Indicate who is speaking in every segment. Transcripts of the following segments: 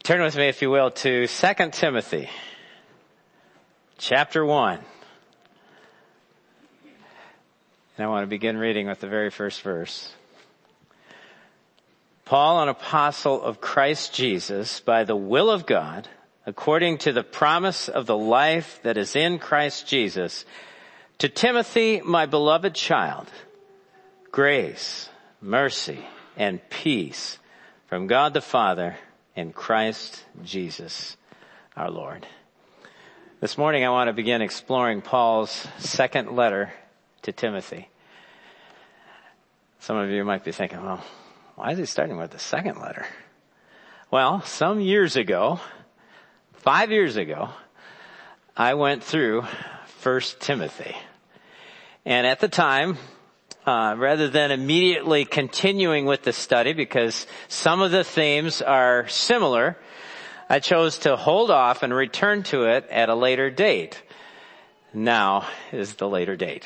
Speaker 1: Turn with me, if you will, to 2 Timothy, chapter 1. And I want to begin reading with the very first verse. Paul, an apostle of Christ Jesus, by the will of God, according to the promise of the life that is in Christ Jesus, to Timothy, my beloved child, grace, mercy, and peace from God the Father and Christ Jesus our Lord. This morning I want to begin exploring Paul's second letter to Timothy. Some of you might be thinking, well, why is he starting with the second letter? Well, some years ago, 5 years ago, I went through 1 Timothy. And at the time, rather than immediately continuing with the study, because some of the themes are similar, I chose to hold off and return to it at a later date. Now is the later date.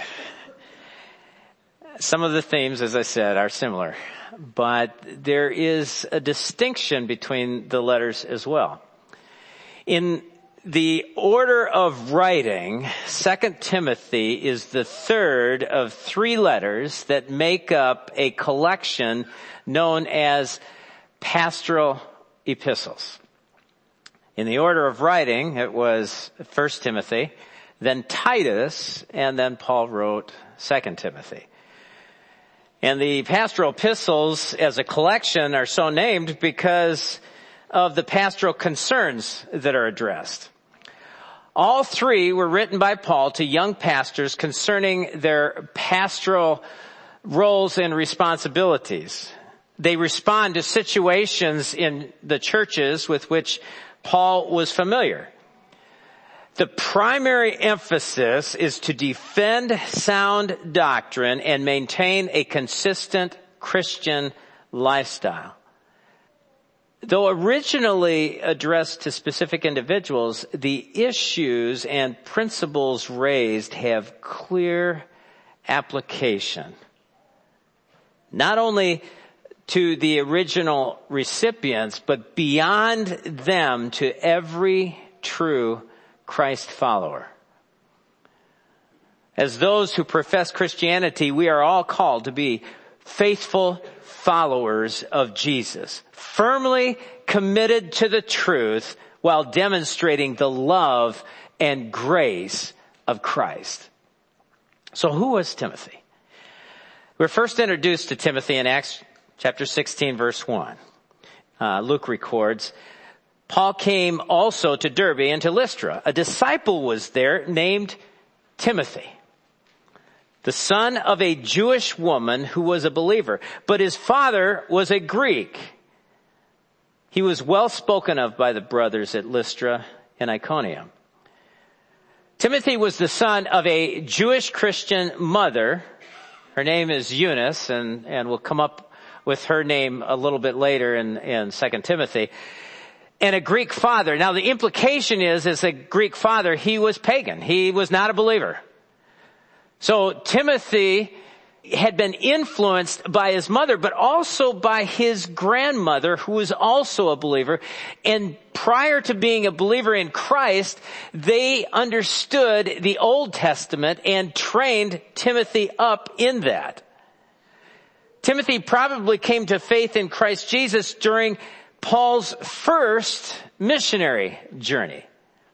Speaker 1: Some of the themes, as I said, are similar, but there is a distinction between the letters as well. In the order of writing, 2 Timothy is the third of 3 letters that make up a collection known as pastoral epistles. In the order of writing, it was 1 Timothy, then Titus, and then Paul wrote 2 Timothy. And the pastoral epistles as a collection are so named because of the pastoral concerns that are addressed. All 3 were written by Paul to young pastors concerning their pastoral roles and responsibilities. They respond to situations in the churches with which Paul was familiar. The primary emphasis is to defend sound doctrine and maintain a consistent Christian lifestyle. Though originally addressed to specific individuals, the issues and principles raised have clear application, not only to the original recipients, but beyond them to every true Christ follower. As those who profess Christianity, we are all called to be faithful followers of Jesus, firmly committed to the truth while demonstrating the love and grace of Christ. So who was Timothy? We're first introduced to Timothy in Acts chapter 16, verse 1. Luke records, Paul came also to Derbe and to Lystra. A disciple was there named Timothy, the son of a Jewish woman who was a believer, but his father was a Greek. He was well spoken of by the brothers at Lystra and Iconium. Timothy was the son of a Jewish Christian mother. Her name is Eunice, and we'll come up with her name a little bit later in 2 Timothy. And a Greek father. Now the implication is, as a Greek father, he was pagan. He was not a believer. So Timothy had been influenced by his mother, but also by his grandmother, who was also a believer. And prior to being a believer in Christ, they understood the Old Testament and trained Timothy up in that. Timothy probably came to faith in Christ Jesus during Paul's first missionary journey.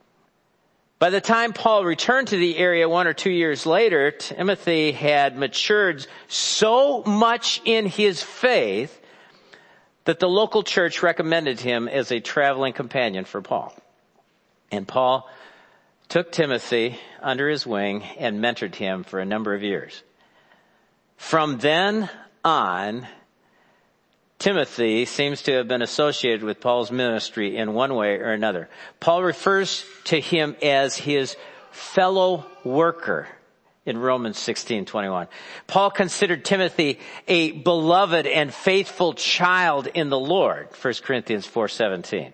Speaker 1: By the time Paul returned to the area 1 or 2 years later, Timothy had matured so much in his faith that the local church recommended him as a traveling companion for Paul. And Paul took Timothy under his wing and mentored him for a number of years. From then on, Timothy seems to have been associated with Paul's ministry in one way or another. Paul refers to him as his fellow worker in Romans 16:21. Paul considered Timothy a beloved and faithful child in the Lord, 1 Corinthians 4:17.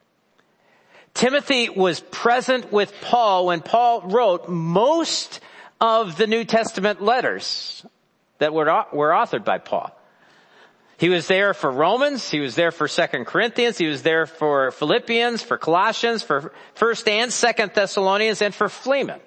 Speaker 1: Timothy was present with Paul when Paul wrote most of the New Testament letters that were authored by Paul. He was there for Romans. He was there for 2 Corinthians. He was there for Philippians, for Colossians, for 1st and 2nd Thessalonians, and for Philemon.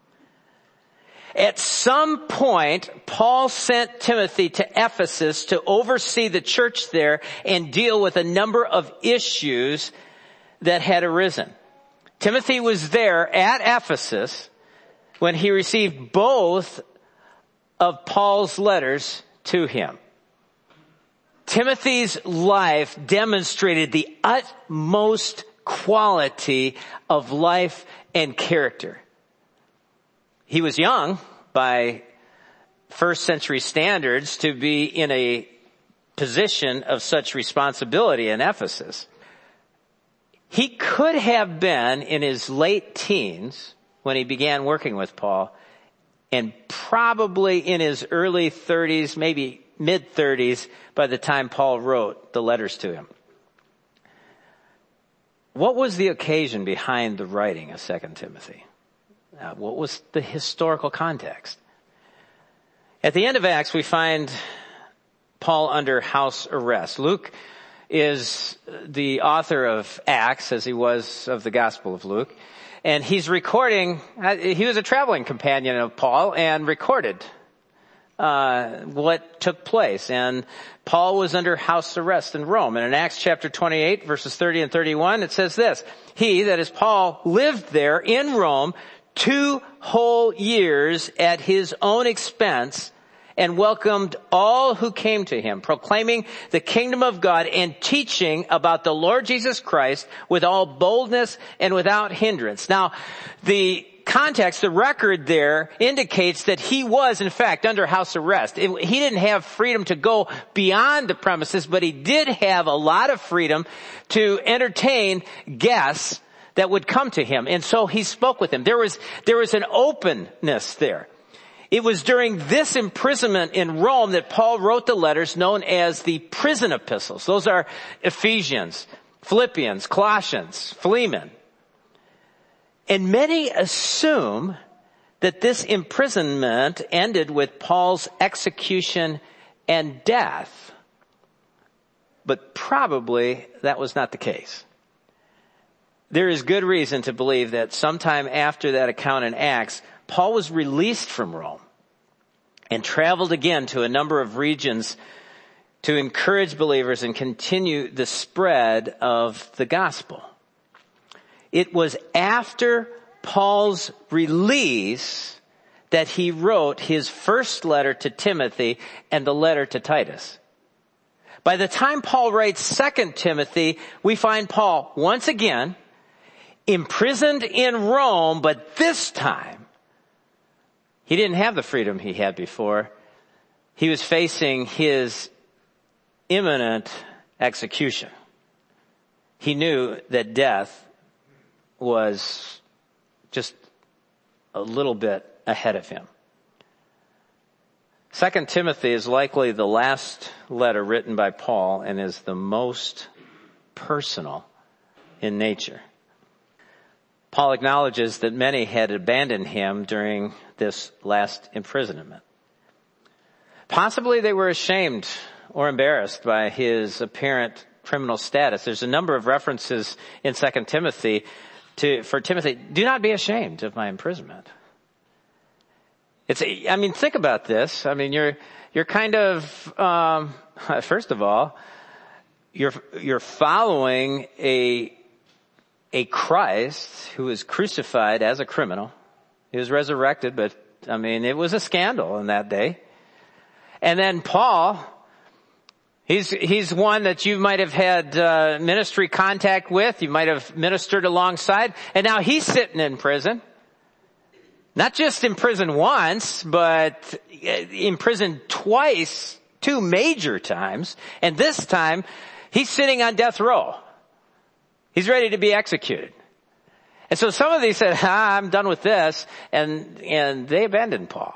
Speaker 1: At some point, Paul sent Timothy to Ephesus to oversee the church there and deal with a number of issues that had arisen. Timothy was there at Ephesus when he received both of Paul's letters to him. Timothy's life demonstrated the utmost quality of life and character. He was young by first century standards to be in a position of such responsibility in Ephesus. He could have been in his late teens when he began working with Paul, and probably in his early 30s, maybe mid-30s, by the time Paul wrote the letters to him. What was the occasion behind the writing of 2 Timothy? What was the historical context? At the end of Acts, we find Paul under house arrest. Luke is the author of Acts, as he was of the Gospel of Luke. And he's recording, he was a traveling companion of Paul and recorded what took place. And Paul was under house arrest in Rome. And in Acts chapter 28, verses 30 and 31, it says this: He, that is Paul, lived there in Rome 2 whole years at his own expense, and welcomed all who came to him, proclaiming the kingdom of God and teaching about the Lord Jesus Christ with all boldness and without hindrance. Now, the context, the record there indicates that he was, in fact, under house arrest. He didn't have freedom to go beyond the premises, but he did have a lot of freedom to entertain guests that would come to him. And so he spoke with them. There was an openness there. It was during this imprisonment in Rome that Paul wrote the letters known as the prison epistles. Those are Ephesians, Philippians, Colossians, Philemon. And many assume that this imprisonment ended with Paul's execution and death. But probably that was not the case. There is good reason to believe that sometime after that account in Acts, Paul was released from Rome and traveled again to a number of regions to encourage believers and continue the spread of the gospel. It was after Paul's release that he wrote his first letter to Timothy and the letter to Titus. By the time Paul writes 2 Timothy, we find Paul once again imprisoned in Rome, but this time he didn't have the freedom he had before. He was facing his imminent execution. He knew that death was just a little bit ahead of him. 2 Timothy is likely the last letter written by Paul and is the most personal in nature. Paul acknowledges that many had abandoned him during this last imprisonment. Possibly they were ashamed or embarrassed by his apparent criminal status. There's a number of references in 2 Timothy for Timothy, do not be ashamed of my imprisonment. Think about this. You're kind of, first of all, you're following a Christ who was crucified as a criminal. He was resurrected, but it was a scandal in that day. And then Paul, he's one that you might have had ministry contact with. You might have ministered alongside. And now he's sitting in prison. Not just in prison once, but in prison twice, 2 major times. And this time, he's sitting on death row. He's ready to be executed. And so some of these said, I'm done with this. And they abandoned Paul.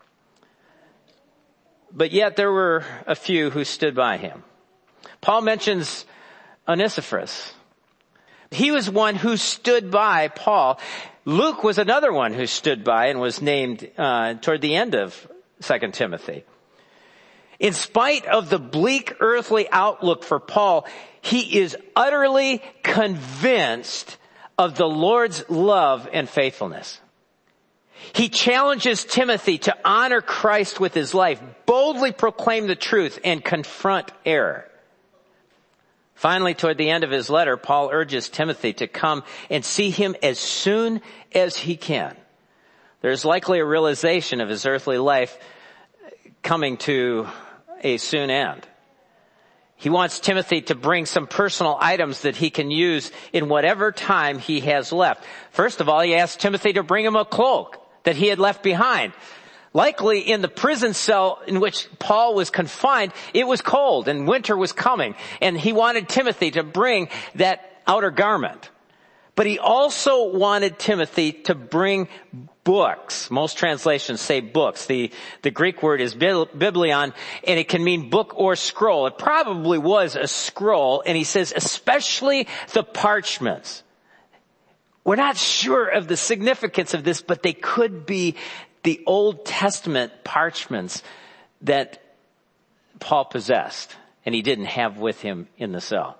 Speaker 1: But yet there were a few who stood by him. Paul mentions Onesiphorus. He was one who stood by Paul. Luke was another one who stood by and was named toward the end of 2 Timothy. In spite of the bleak earthly outlook for Paul, he is utterly convinced of the Lord's love and faithfulness. He challenges Timothy to honor Christ with his life, boldly proclaim the truth, and confront error. Finally, toward the end of his letter, Paul urges Timothy to come and see him as soon as he can. There's likely a realization of his earthly life coming to a soon end. He wants Timothy to bring some personal items that he can use in whatever time he has left. First of all, he asked Timothy to bring him a cloak that he had left behind. Likely in the prison cell in which Paul was confined, it was cold and winter was coming, and he wanted Timothy to bring that outer garment. But he also wanted Timothy to bring books. Most translations say books. The Greek word is biblion, and it can mean book or scroll. It probably was a scroll, and he says especially the parchments. We're not sure of the significance of this, but they could be the Old Testament parchments that Paul possessed and he didn't have with him in the cell.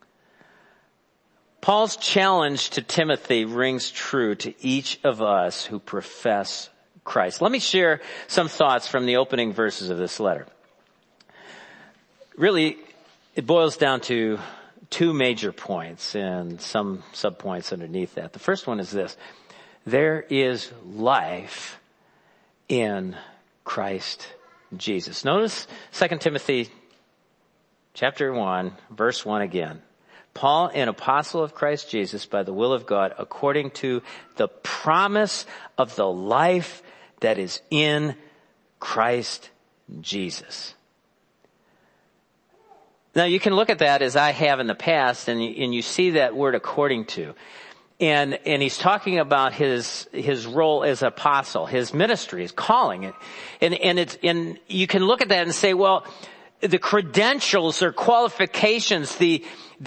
Speaker 1: Paul's challenge to Timothy rings true to each of us who profess Christ. Let me share some thoughts from the opening verses of this letter. Really, it boils down to two major points and some subpoints underneath that. The first one is this: there is life in Christ Jesus. Notice 2 Timothy chapter 1, verse 1 again. Paul, an apostle of Christ Jesus by the will of God, according to the promise of the life that is in Christ Jesus. Now you can look at that as I have in the past, and you see that word according to. And he's talking about his role as apostle, his ministry, his calling. And you can look at that and say, well, the credentials or qualifications, the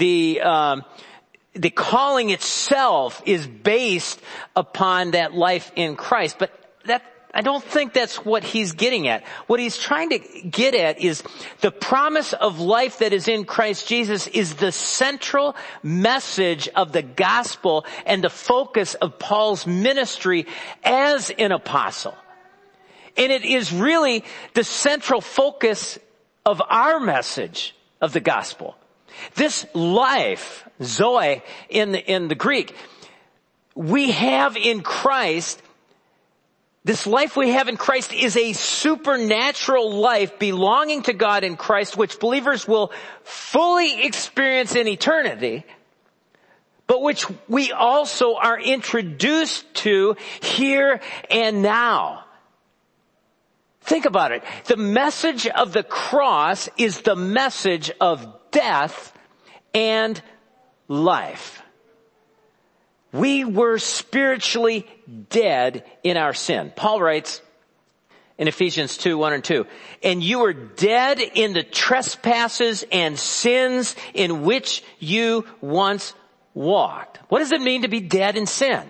Speaker 1: calling itself is based upon that life in Christ. But I don't think that's what he's getting at. What he's trying to get at is the promise of life that is in Christ Jesus is the central message of the gospel and the focus of Paul's ministry as an apostle. And it is really the central focus of our message of the gospel. This life, Zoe in the Greek, we have in Christ. This life we have in Christ is a supernatural life belonging to God in Christ, which believers will fully experience in eternity, but which we also are introduced to here and now. Think about it. The message of the cross is the message of death and life. We were spiritually dead in our sin. Paul writes in Ephesians 2, 1 and 2, and you were dead in the trespasses and sins in which you once walked. What does it mean to be dead in sin?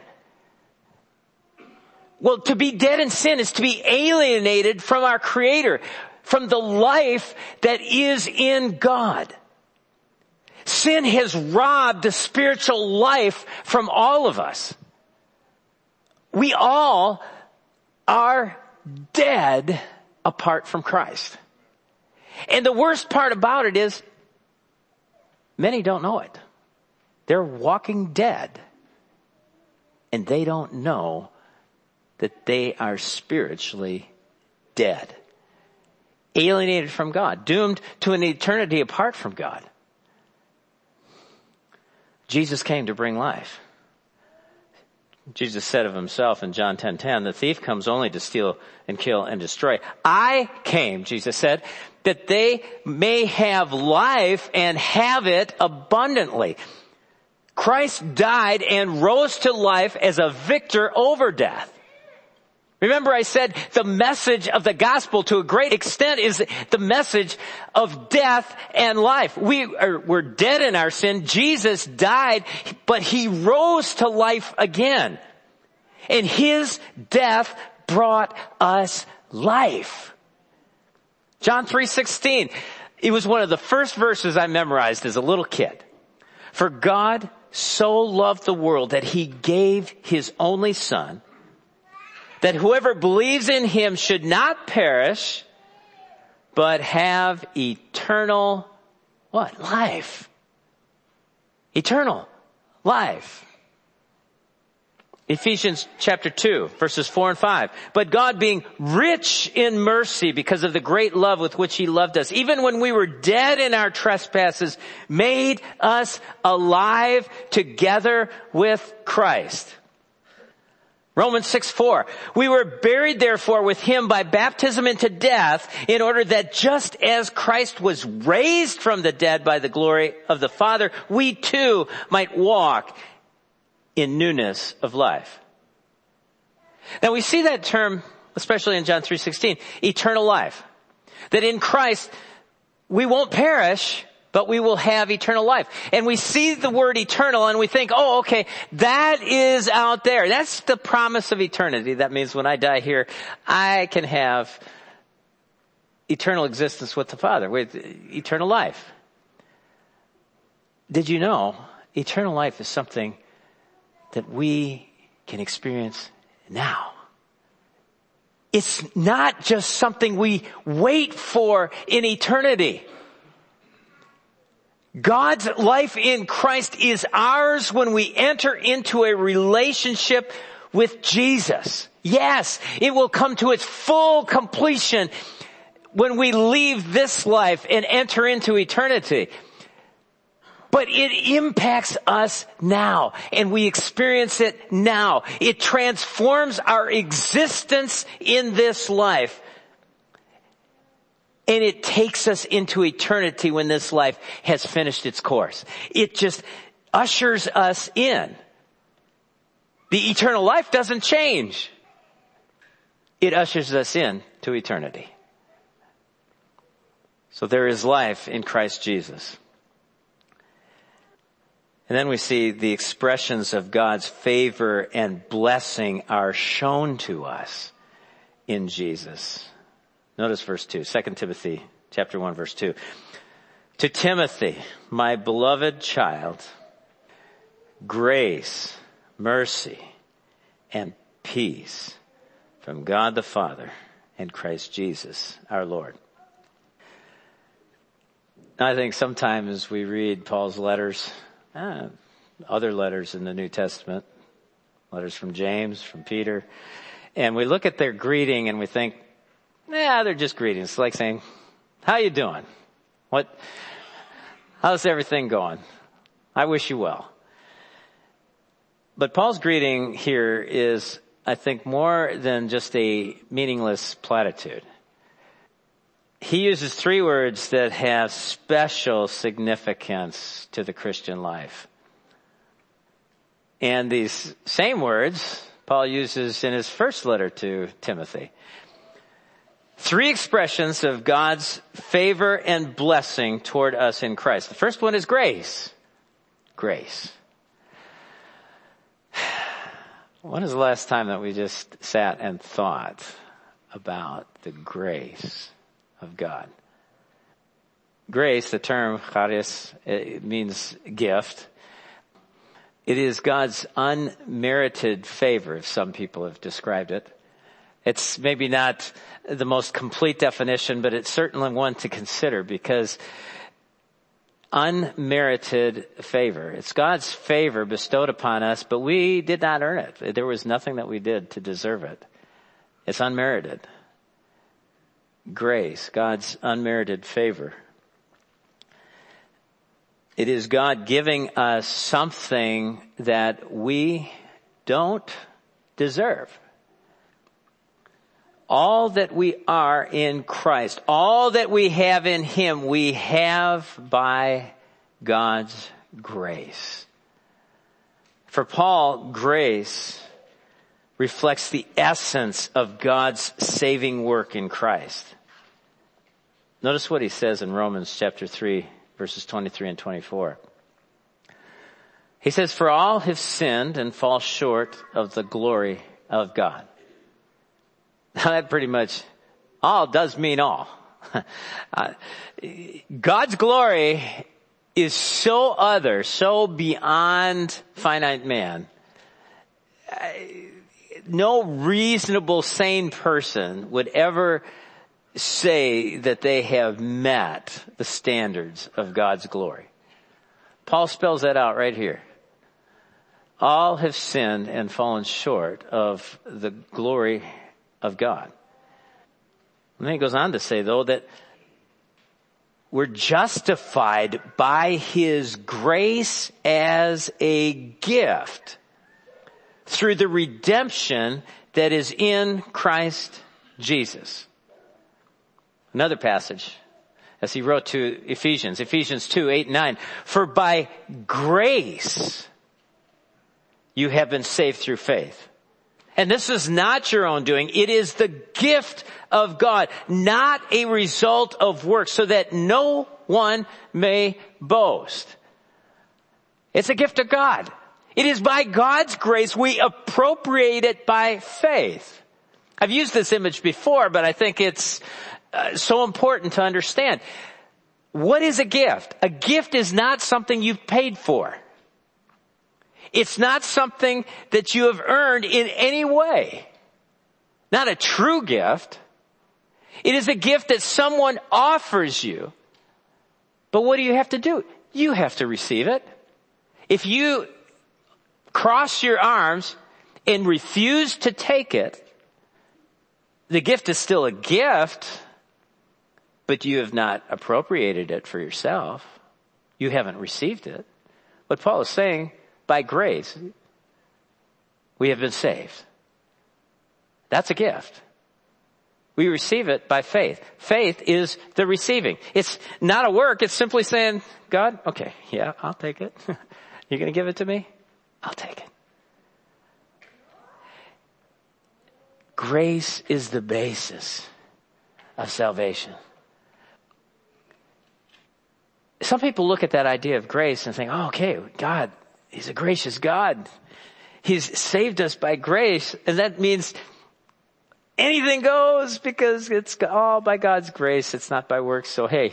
Speaker 1: Well, to be dead in sin is to be alienated from our Creator, from the life that is in God. Sin has robbed the spiritual life from all of us. We all are dead apart from Christ. And the worst part about it is many don't know it. They're walking dead and they don't know that they are spiritually dead, alienated from God, doomed to an eternity apart from God. Jesus came to bring life. Jesus said of himself in John 10:10, the thief comes only to steal and kill and destroy. I came, Jesus said, that they may have life and have it abundantly. Christ died and rose to life as a victor over death. Remember I said the message of the gospel to a great extent is the message of death and life. We're dead in our sin. Jesus died, but he rose to life again. And his death brought us life. John 3:16. It was one of the first verses I memorized as a little kid. For God so loved the world that he gave his only son, that whoever believes in him should not perish, but have eternal, what? Life. Eternal life. Ephesians chapter 2, verses 4 and 5. But God, being rich in mercy because of the great love with which he loved us, even when we were dead in our trespasses, made us alive together with Christ. Romans 6:4. We were buried therefore with him by baptism into death, in order that just as Christ was raised from the dead by the glory of the Father, we too might walk in newness of life. Now we see that term, especially in John 3:16, eternal life. That in Christ, we won't perish, but we will have eternal life. And we see the word eternal and we think, oh, okay, that is out there. That's the promise of eternity. That means when I die here, I can have eternal existence with the Father, with eternal life. Did you know eternal life is something that we can experience now? It's not just something we wait for in eternity. God's life in Christ is ours when we enter into a relationship with Jesus. Yes, it will come to its full completion when we leave this life and enter into eternity. But it impacts us now, and we experience it now. It transforms our existence in this life. And it takes us into eternity when this life has finished its course. It just ushers us in. The eternal life doesn't change. It ushers us in to eternity. So there is life in Christ Jesus. And then we see the expressions of God's favor and blessing are shown to us in Jesus. Notice verse 2, 2 Timothy chapter 1, verse 2. To Timothy, my beloved child, grace, mercy, and peace from God the Father and Christ Jesus our Lord. I think sometimes we read Paul's letters, other letters in the New Testament, letters from James, from Peter, and we look at their greeting and we think, they're just greetings. It's like saying, how you doing? How's everything going? I wish you well. But Paul's greeting here is, I think, more than just a meaningless platitude. He uses three words that have special significance to the Christian life. And these same words Paul uses in his first letter to Timothy. Three expressions of God's favor and blessing toward us in Christ. The first one is grace. Grace. When is the last time that we just sat and thought about the grace of God? Grace, the term charis, it means gift. It is God's unmerited favor, some people have described it. It's maybe not the most complete definition, but it's certainly one to consider, because unmerited favor. It's God's favor bestowed upon us, but we did not earn it. There was nothing that we did to deserve it. It's unmerited. Grace, God's unmerited favor. It is God giving us something that we don't deserve. All that we are in Christ, all that we have in Him, we have by God's grace. For Paul, grace reflects the essence of God's saving work in Christ. Notice what he says in Romans chapter 3, verses 23 and 24. He says, for all have sinned and fall short of the glory of God. Now that pretty much, all does mean all. God's glory is so other, so beyond finite man. No reasonable, sane person would ever say that they have met the standards of God's glory. Paul spells that out right here. All have sinned and fallen short of the glory of God. And then he goes on to say, though, that we're justified by His grace as a gift through the redemption that is in Christ Jesus. Another passage, as he wrote to Ephesians 2, 8, and 9. For by grace you have been saved through faith. And this is not your own doing. It is the gift of God, not a result of works, so that no one may boast. It's a gift of God. It is by God's grace we appropriate it by faith. I've used this image before, but I think it's so important to understand. What is a gift? A gift is not something you've paid for. It's not something that you have earned in any way. Not a true gift. It is a gift that someone offers you. But what do you have to do? You have to receive it. If you cross your arms and refuse to take it, the gift is still a gift, but you have not appropriated it for yourself. You haven't received it. What Paul is saying, by grace, we have been saved. That's a gift. We receive it by faith. Faith is the receiving. It's not a work. It's simply saying, God, okay, yeah, I'll take it. You're going to give it to me? I'll take it. Grace is the basis of salvation. Some people look at that idea of grace and think, oh, okay, God, He's a gracious God. He's saved us by grace. And that means anything goes because it's all by God's grace. It's not by works. So, hey,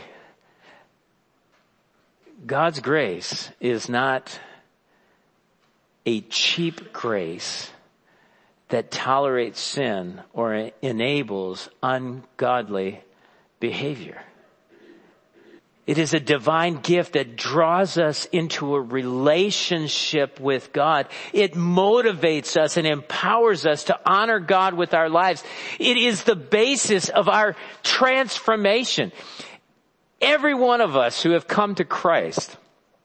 Speaker 1: God's grace is not a cheap grace that tolerates sin or enables ungodly behavior. It is a divine gift that draws us into a relationship with God. It motivates us and empowers us to honor God with our lives. It is the basis of our transformation. Every one of us who have come to Christ,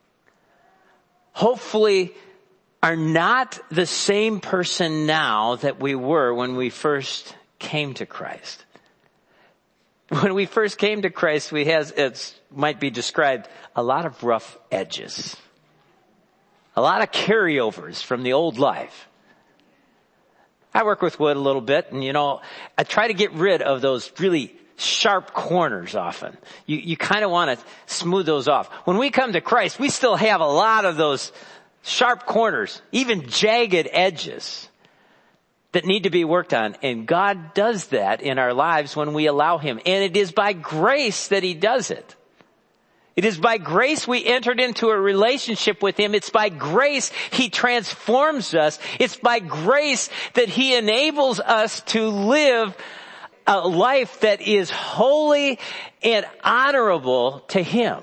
Speaker 1: hopefully, are not the same person now that we were when we first came to Christ. When we first came to Christ, we had, it might be described, a lot of rough edges. A lot of carryovers from the old life. I work with wood a little bit, and I try to get rid of those really sharp corners often. You kind of want to smooth those off. When we come to Christ, we still have a lot of those sharp corners, even jagged edges that need to be worked on. And God does that in our lives when we allow Him. And it is by grace that He does it. It is by grace we entered into a relationship with Him. It's by grace He transforms us. It's by grace that He enables us to live a life that is holy and honorable to Him.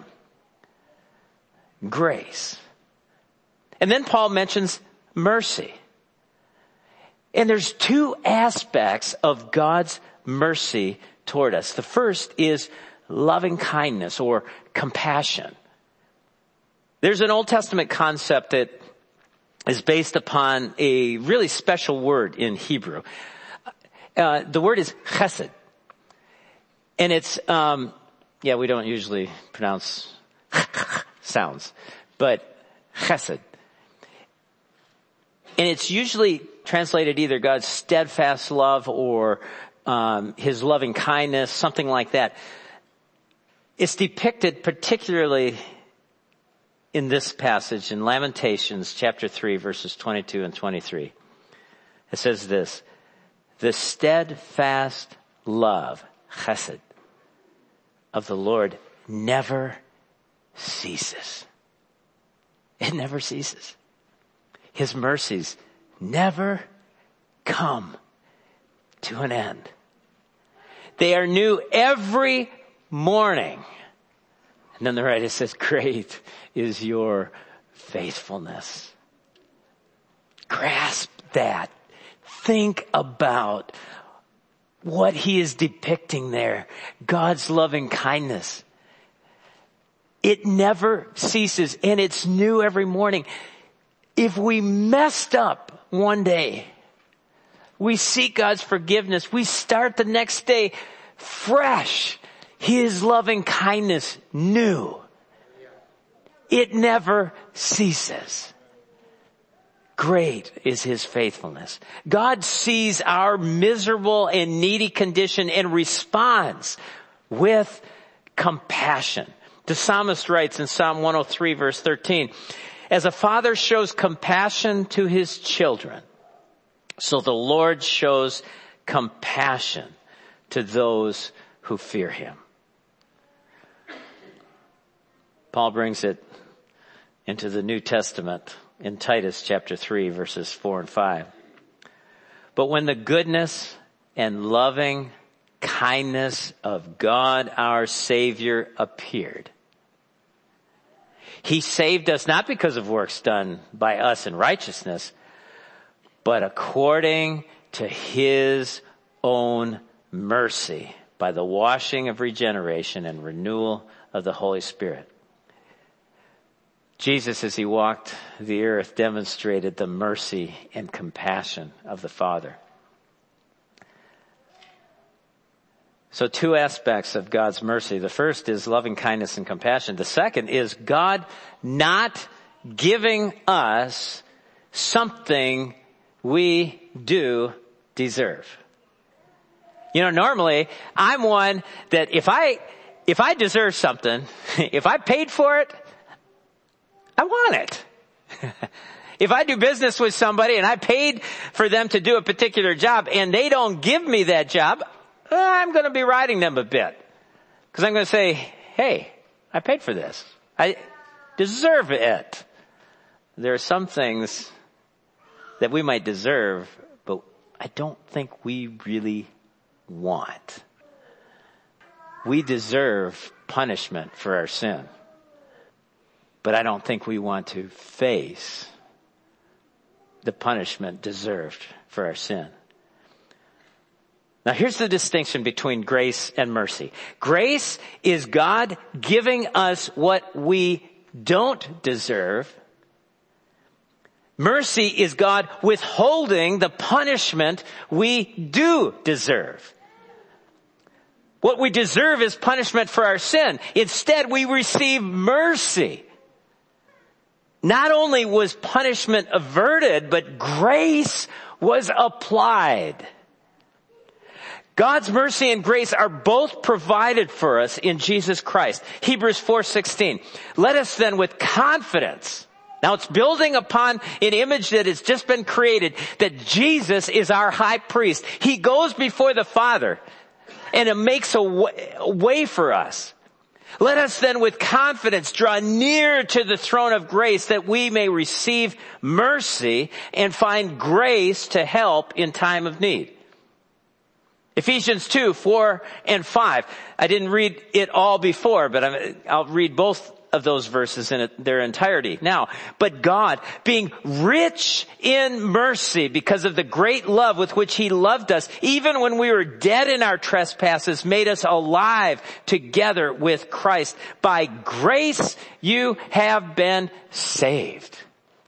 Speaker 1: Grace. And then Paul mentions mercy. And there's two aspects of God's mercy toward us. The first is loving kindness or compassion. There's an Old Testament concept that is based upon a really special word in Hebrew. The word is chesed. And it's, we don't usually pronounce sounds, but chesed. And it's usually translated either God's steadfast love or His loving kindness, something like that. It's depicted particularly in this passage in Lamentations chapter 3, verses 22 and 23. It says this: the steadfast love, chesed, of the Lord never ceases. It never ceases. His mercies never come to an end. They are new every morning. And then the writer says, great is your faithfulness. Grasp that. Think about what he is depicting there. God's loving kindness. It never ceases, and it's new every morning. If we messed up one day, we seek God's forgiveness. We start the next day fresh. His loving kindness new. It never ceases. Great is his faithfulness. God sees our miserable and needy condition and responds with compassion. The psalmist writes in Psalm 103 verse 13, as a father shows compassion to his children, so the Lord shows compassion to those who fear him. Paul brings it into the New Testament in Titus chapter 3 verses 4 and 5. But when the goodness and loving kindness of God our Savior appeared, he saved us not because of works done by us in righteousness, but according to his own mercy by the washing of regeneration and renewal of the Holy Spirit. Jesus, as he walked the earth, demonstrated the mercy and compassion of the Father. So two aspects of God's mercy. The first is loving kindness and compassion. The second is God not giving us something we do deserve. You know, normally I'm one that if I deserve something, if I paid for it, I want it. If I do business with somebody and I paid for them to do a particular job and they don't give me that job, I'm going to be riding them a bit. Because I'm going to say, hey, I paid for this. I deserve it. There are some things that we might deserve, but I don't think we really want. We deserve punishment for our sin. But I don't think we want to face the punishment deserved for our sin. Now here's the distinction between grace and mercy. Grace is God giving us what we don't deserve. Mercy is God withholding the punishment we do deserve. What we deserve is punishment for our sin. Instead, we receive mercy. Not only was punishment averted, but grace was applied. God's mercy and grace are both provided for us in Jesus Christ. Hebrews 4:16. Let us then with confidence, now it's building upon an image that has just been created, that Jesus is our high priest. He goes before the Father and it makes a way for us. Let us then with confidence draw near to the throne of grace that we may receive mercy and find grace to help in time of need. Ephesians 2, 4 and 5. I didn't read it all before, but I'll read both of those verses in their entirety now. But God, being rich in mercy because of the great love with which he loved us, even when we were dead in our trespasses, made us alive together with Christ. By grace you have been saved.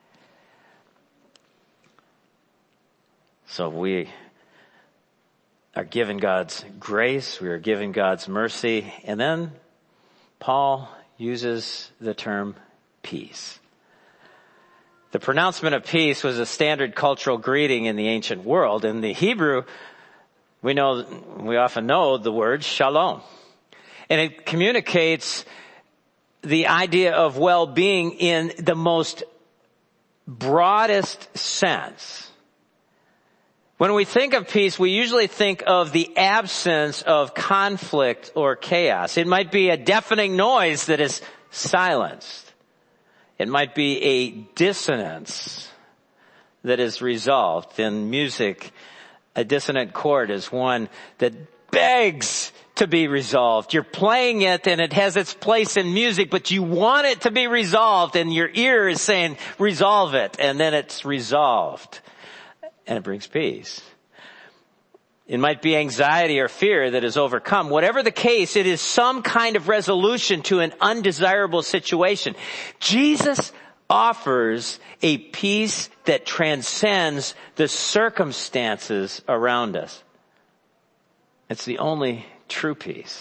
Speaker 1: So we are given God's grace, we are given God's mercy, and then Paul uses the term peace. The pronouncement of peace was a standard cultural greeting in the ancient world. In the Hebrew, we often know the word shalom. And it communicates the idea of well-being in the most broadest sense. When we think of peace, we usually think of the absence of conflict or chaos. It might be a deafening noise that is silenced. It might be a dissonance that is resolved. In music, a dissonant chord is one that begs to be resolved. You're playing it and it has its place in music, but you want it to be resolved, and your ear is saying, resolve it, and then it's resolved. And it brings peace. It might be anxiety or fear that is overcome. Whatever the case, it is some kind of resolution to an undesirable situation. Jesus offers a peace that transcends the circumstances around us. It's the only true peace.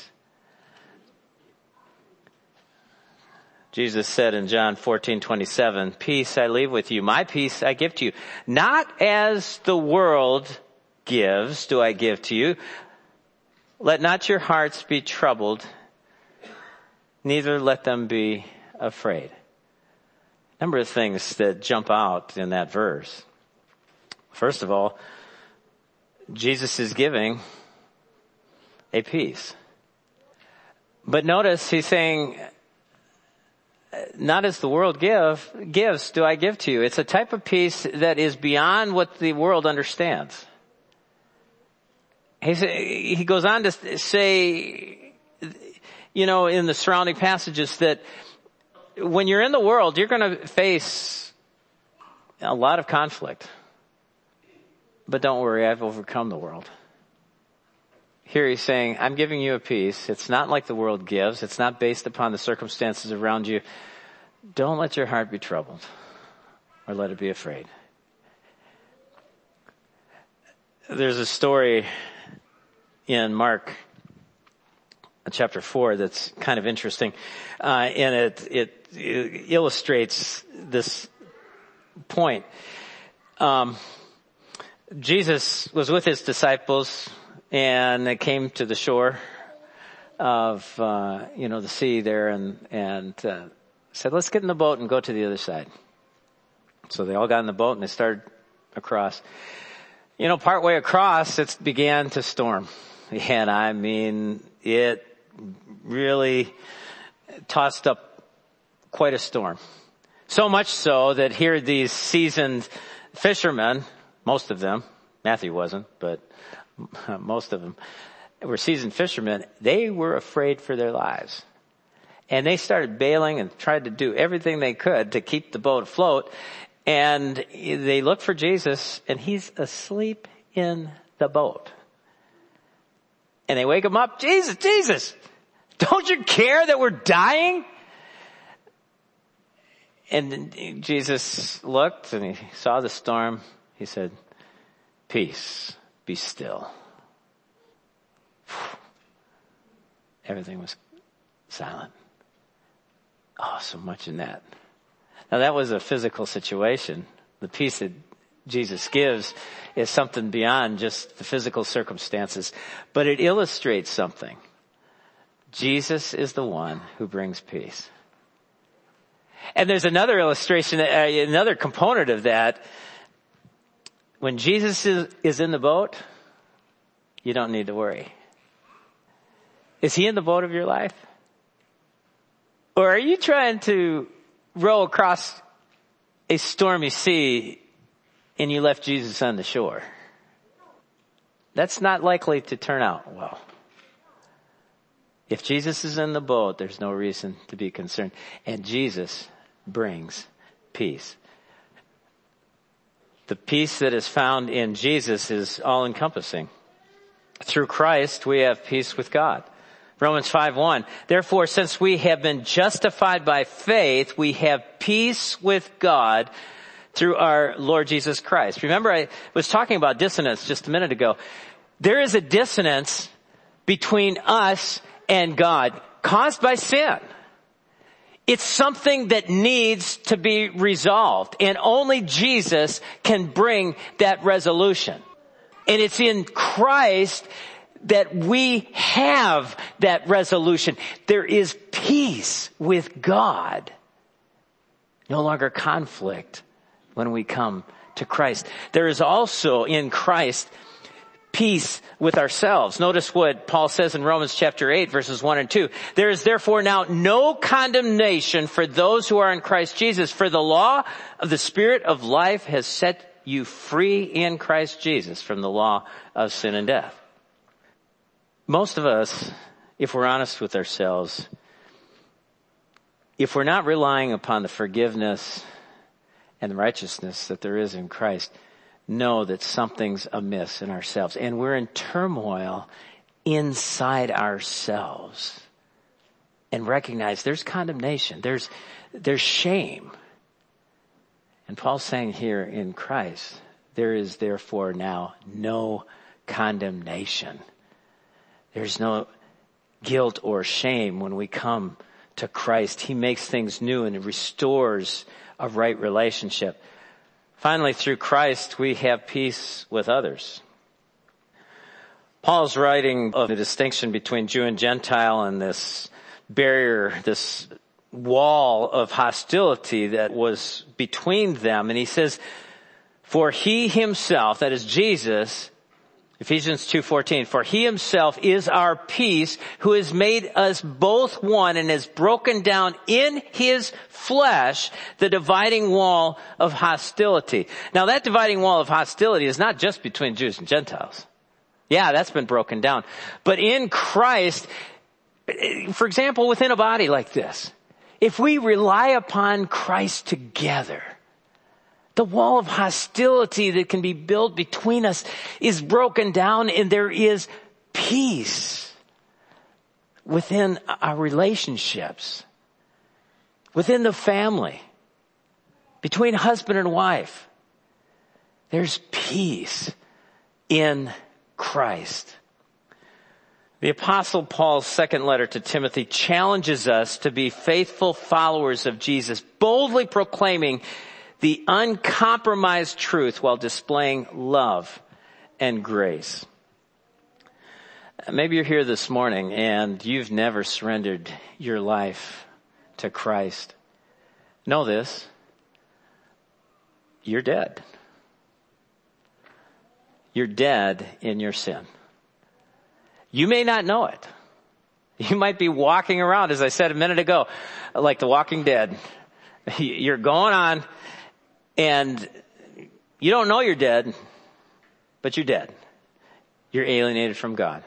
Speaker 1: Jesus said in John 14:27, peace I leave with you, my peace I give to you. Not as the world gives do I give to you. Let not your hearts be troubled, neither let them be afraid. A number of things that jump out in that verse. First of all, Jesus is giving a peace. But notice he's saying, not as the world gives do I give to you. It's a type of peace that is beyond what the world understands. He goes on to say, in the surrounding passages, that when you're in the world, you're going to face a lot of conflict. But don't worry, I've overcome the world. Here he's saying, I'm giving you a peace. It's not like the world gives. It's not based upon the circumstances around you. Don't let your heart be troubled or let it be afraid. There's a story in Mark chapter 4 that's kind of interesting. And it illustrates this point. Jesus was with his disciples, and they came to the shore of, the sea there, and said, let's get in the boat and go to the other side. So they all got in the boat and they started across. Partway across, it began to storm. And it really tossed up quite a storm. So much so that here these seasoned fishermen, most of them, Matthew wasn't, but most of them were seasoned fishermen. They were afraid for their lives. And they started bailing and tried to do everything they could to keep the boat afloat. And they look for Jesus, and he's asleep in the boat. And they wake him up, Jesus, don't you care that we're dying? And Jesus looked and he saw the storm. He said, peace, be still. Everything was silent. Oh, so much in that. Now that was a physical situation. The peace that Jesus gives is something beyond just the physical circumstances, but it illustrates something. Jesus is the one who brings peace. And there's another illustration, another component of that. When Jesus is in the boat, you don't need to worry. Is he in the boat of your life? Or are you trying to row across a stormy sea and you left Jesus on the shore? That's not likely to turn out well. If Jesus is in the boat, there's no reason to be concerned. And Jesus brings peace. The peace that is found in Jesus is all-encompassing. Through Christ, we have peace with God. Romans 5:1. Therefore, since we have been justified by faith, we have peace with God through our Lord Jesus Christ. Remember, I was talking about dissonance just a minute ago. There is a dissonance between us and God caused by sin. It's something that needs to be resolved, and only Jesus can bring that resolution. And it's in Christ that we have that resolution. There is peace with God. No longer conflict when we come to Christ. There is also in Christ peace with ourselves. Notice what Paul says in Romans chapter 8, verses 1 and 2. There is therefore now no condemnation for those who are in Christ Jesus, for the law of the Spirit of life has set you free in Christ Jesus from the law of sin and death. Most of us, if we're honest with ourselves, if we're not relying upon the forgiveness and the righteousness that there is in Christ, know that something's amiss in ourselves. And we're in turmoil inside ourselves. And recognize there's condemnation. There's shame. And Paul's saying here in Christ, there is therefore now no condemnation. There's no guilt or shame when we come to Christ. He makes things new and restores a right relationship. Finally, through Christ, we have peace with others. Paul's writing of the distinction between Jew and Gentile and this barrier, this wall of hostility that was between them. And he says, for he himself, that is Jesus, Ephesians 2:14, for he himself is our peace, who has made us both one and has broken down in his flesh the dividing wall of hostility. Now that dividing wall of hostility is not just between Jews and Gentiles. Yeah, that's been broken down. But in Christ, for example, within a body like this, if we rely upon Christ together, the wall of hostility that can be built between us is broken down, and there is peace within our relationships, within the family, between husband and wife. There's peace in Christ. The Apostle Paul's second letter to Timothy challenges us to be faithful followers of Jesus, boldly proclaiming the uncompromised truth while displaying love and grace. Maybe you're here this morning and you've never surrendered your life to Christ. Know this: you're dead. You're dead in your sin. You may not know it. You might be walking around, as I said a minute ago, like the Walking Dead. You're going on and you don't know you're dead, but you're dead. You're alienated from God.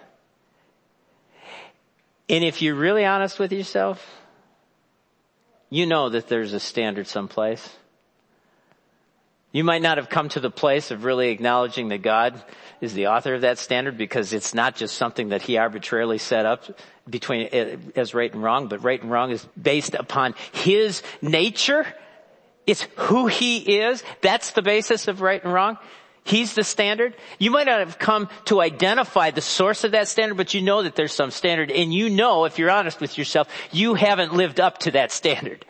Speaker 1: And if you're really honest with yourself, you know that there's a standard someplace. You might not have come to the place of really acknowledging that God is the author of that standard, because it's not just something that he arbitrarily set up between as right and wrong, but right and wrong is based upon his nature. It's who he is. That's the basis of right and wrong. He's the standard. You might not have come to identify the source of that standard, but you know that there's some standard. And you know, if you're honest with yourself, you haven't lived up to that standard.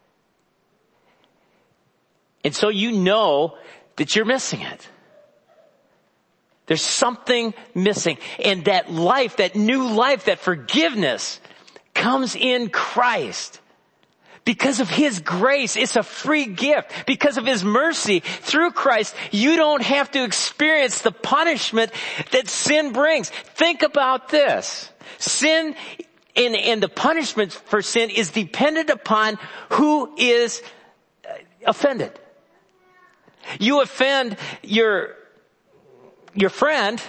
Speaker 1: And so you know that you're missing it. There's something missing. And that life, that new life, that forgiveness comes in Christ. Because of his grace, it's a free gift. Because of his mercy through Christ, you don't have to experience the punishment that sin brings. Think about this. Sin and the punishment for sin is dependent upon who is offended. You offend your friend,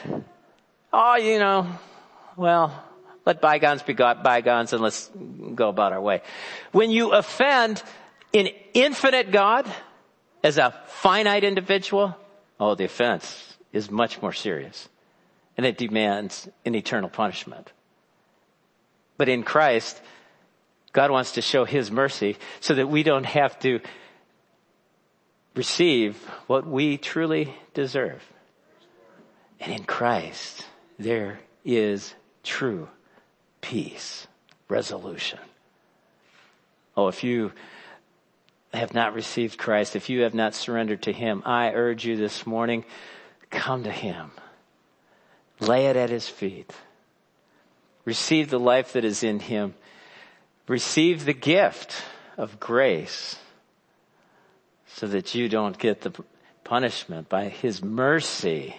Speaker 1: let bygones be bygones and let's go about our way. When you offend an infinite God as a finite individual, the offense is much more serious. And it demands an eternal punishment. But in Christ, God wants to show his mercy so that we don't have to receive what we truly deserve. And in Christ, there is true peace, resolution. If you have not received Christ, if you have not surrendered to him, I urge you this morning, come to him. Lay it at his feet. Receive the life that is in him. Receive the gift of grace so that you don't get the punishment. By his mercy,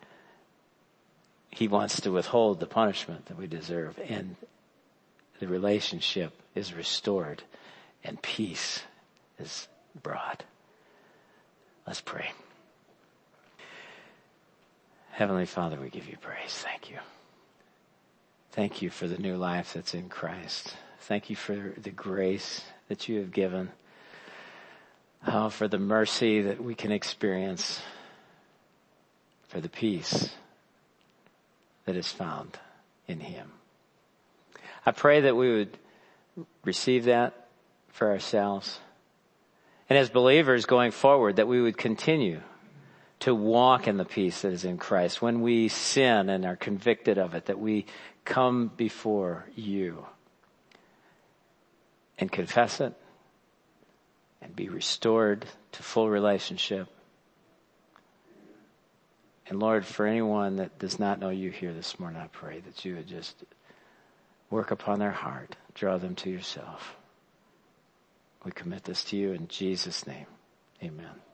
Speaker 1: he wants to withhold the punishment that we deserve, and the relationship is restored and peace is brought. Let's pray. Heavenly Father, we give you praise. Thank you. Thank you for the new life that's in Christ. Thank you for the grace that you have given. For the mercy that we can experience. For the peace that is found in him. I pray that we would receive that for ourselves. And as believers going forward, that we would continue to walk in the peace that is in Christ. When we sin and are convicted of it, that we come before you and confess it and be restored to full relationship. And Lord, for anyone that does not know you here this morning, I pray that you would just work upon their heart, draw them to yourself. We commit this to you in Jesus' name. Amen.